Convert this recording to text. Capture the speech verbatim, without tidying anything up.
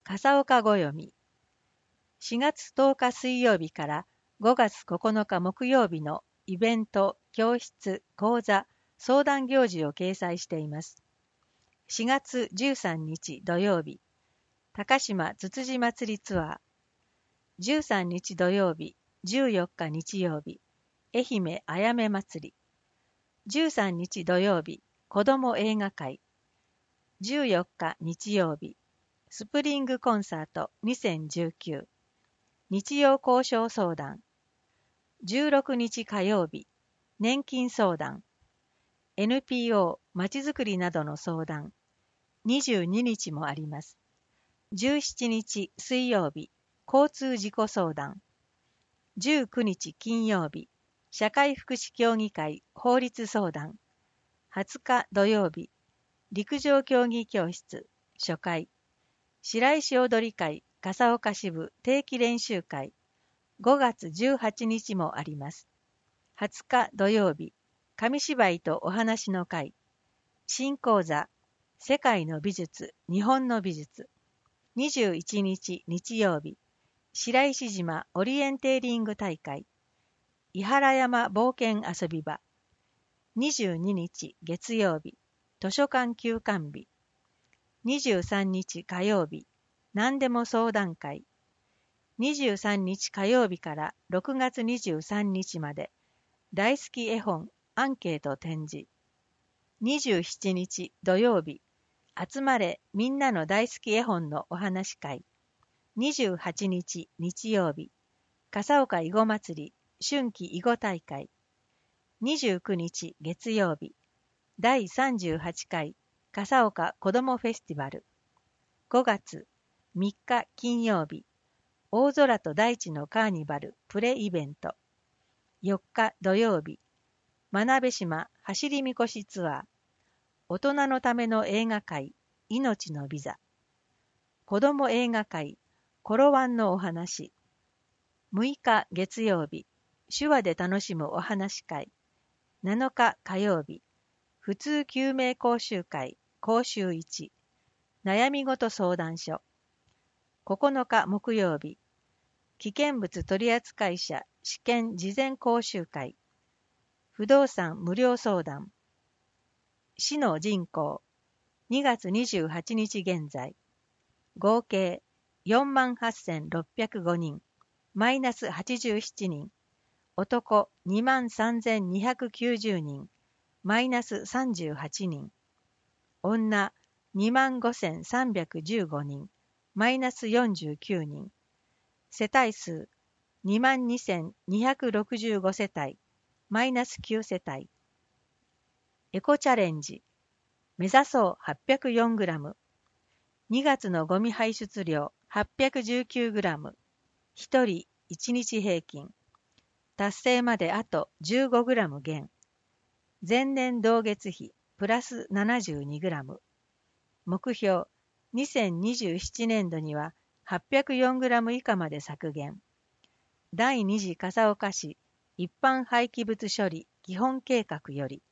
笠岡ご読み。しがつとおか水曜日からごがつここのか木曜日のイベント、教室、講座、相談行事を掲載しています。しがつじゅうさんにち土曜日、高島つつじ祭りツアー。じゅうさんにち土曜日、じゅうよっか日曜日、愛媛あやめ祭り。じゅうさんにち土曜日、子ども映画会。じゅうよっか日曜日、スプリングコンサートにせんじゅうきゅう。日曜交渉相談。じゅうろくにち火曜日、年金相談。エヌピーオー まちづくりなどの相談。にじゅうににちもあります。じゅうしちにち水曜日、交通事故相談。じゅうくにち金曜日、社会福祉協議会法律相談。はつか土曜日、陸上競技教室初回。白石踊り会笠岡支部定期練習会。ごがつじゅうはちにちもあります。はつか土曜日、紙芝居とお話の会。新講座、世界の美術、日本の美術。にじゅういちにち日曜日、白石島オリエンテーリング大会。伊原山冒険遊び場。にじゅうににち月曜日、図書館休館日。にじゅうさんにち火曜日、何でも相談会。にじゅうさんにち火曜日からろくがつにじゅうさんにちまで、大好き絵本アンケート展示。にじゅうしちにち土曜日、集まれみんなの大好き絵本のお話会。にじゅうはちにち日曜日、笠岡囲碁祭り春季囲碁大会。にじゅうくにち月曜日、だいさんじゅうはちかい笠岡こどもフェスティバル。ごがつみっか金曜日、大空と大地のカーニバルプレイベント。よっか土曜日、真鍋島走りみこしツアー。大人のための映画会、命のビザ。子ども映画会、コロワンのお話。むいか月曜日、手話で楽しむお話会。なのか火曜日、普通救命講習会、講習いち。悩みごと相談所。ここのか木曜日、危険物取扱者試験事前講習会。不動産無料相談。市の人口、にがつにじゅうはちにち現在、合計 よんまんはっせんろっぴゃくごにん、マイナスはちじゅうななにん、男 にまんさんぜんにひゃくきゅうじゅうにん、マイナスさんじゅうはちにん、女 にまんごせんさんびゃくじゅうごにん、マイナスよんじゅうきゅうにん、世帯数 にまんにせんにひゃくろくじゅうご世帯、マイナスきゅう世帯。エコチャレンジ、目指そう はっぴゃくよんグラム。にがつのゴミ排出量 はっぴゃくじゅうきゅうグラム。ひとりいちにち平均。達成まであと じゅうごグラム減。前年同月比プラス ななじゅうにグラム。目標、にせんにじゅうななねんどには はっぴゃくよんグラム以下まで削減。だいに次笠岡市一般廃棄物処理基本計画より。